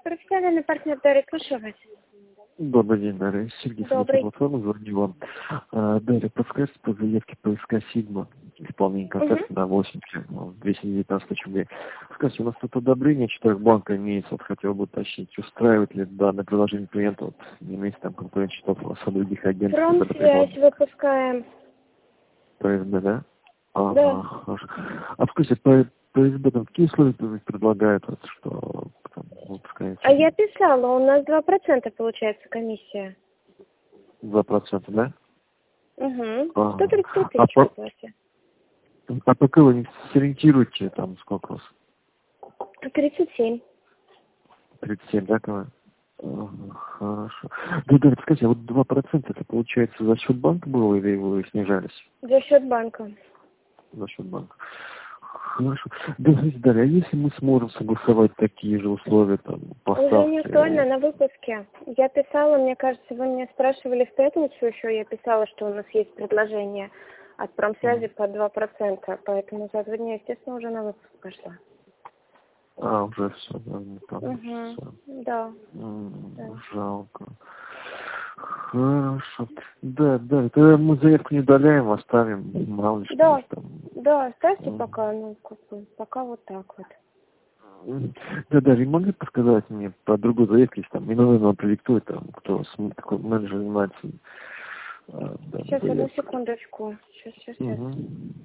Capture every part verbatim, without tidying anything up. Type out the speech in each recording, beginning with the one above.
Профессиональный партнер Дарья, слушаю вас. Добрый день, Дарья. Сергей Добрый. Платформа, звоню вам. А, Дарья, подскажите по заявке ПСК Сигма, исполнение контракта Угу. на восемь, двести девятнадцать тысяч рублей. Скажите, у нас тут одобрение четырех банка имеется, вот хотел бы уточнить, устраивает ли данное приложение клиента, вот, не имеется там конкурентных счетов у вас от других агентов? Промсвязь выпускаем. ПСБ, да? Ага, Да. хорошо. А скажите, по ПСБ там какие условия предлагают, вот, что там выпускаете? А я писала, у нас два процента получается комиссия. Два процента, да? Угу. Ага. сто тридцать три А, тысячи по, выплате. а пока вы не сориентируете, там сколько у вас? тридцать семь. тридцать семь, да, кого? Ага, хорошо. Да, да, скажите, а вот два процента это получается за счет банка было или вы снижались? За счет банка. За счет банка. Хорошо. Да, смотрите, Дарья, а если мы сможем согласовать такие же условия, там, поставки? Уже не актуально на выпуске. Я писала, мне кажется, вы меня спрашивали в пятницу еще, я писала, что у нас есть предложение от промсвязи по два процента, поэтому за два дня, естественно, уже на выпуск пошла. А, уже все, да, не получится. Угу. Да. М, Да. Жалко. Хорошо. Да, да, тогда мы заявку не удаляем, оставим, мало ли что Да, есть там. да, ставьте М. пока, ну, как бы, пока вот так вот. М. Да, даже не могли подсказать мне по другой заявке, если там минулый номер продиктует, там, кто с- такой менеджер занимается. А, да, Сейчас, одну заявкой. секундочку. Сейчас, сейчас, сейчас. Угу.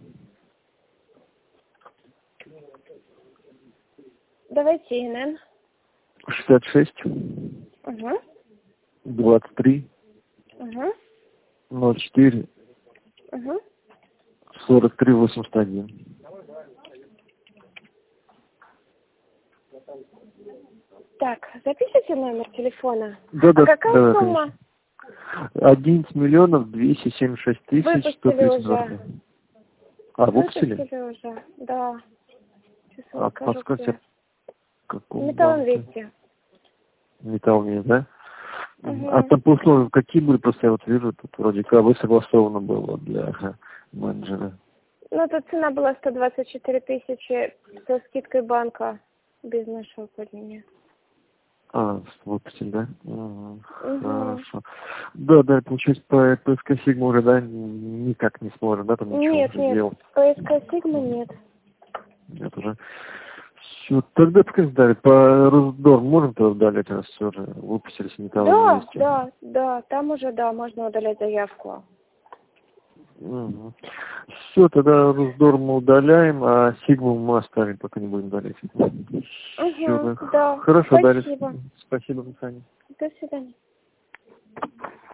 Давайте, ИНН. шестьдесят шесть, Угу, двадцать три, угу, ноль четыре, угу. сорок три, восемьдесят один. Так, запишите номер телефона. Да, да, А какая да, сумма? конечно. одиннадцать миллионов двести семьдесят шесть тысяч сто Выпустили тридцать уже. два. А, выпустили? Выпустили уже, да. Сейчас вам А скажу, подскажите, где. в каком Металл банке? двести. Металл нет, да? Мгм. А Угу. там по условиям какие были? Просто я вот вижу, тут вроде как бы согласовано было для ага, менеджера. Ну, тут цена была сто двадцать четыре тысячи со скидкой банка без нашего падения. А, выпустили, да? Мгм. Угу. Хорошо. Да, да, получается, по ПСК Сигма уже, да, никак не сможем, да, там ничего Нет, уже нет, сделать. ПСК Сигма нет. Нет уже. Все, тогда скажи, Дарья, по Росдор можем тогда удалять, раз все уже выпустились металлы Да, вместе? да, да, там уже, да, можно удалять заявку. Угу. Все, тогда Росдор мы удаляем, а Сигму мы оставим, пока не будем удалять. Все, Угу, да. да, Хорошо, Дарья. спасибо. Спасибо, до свидания. До свидания.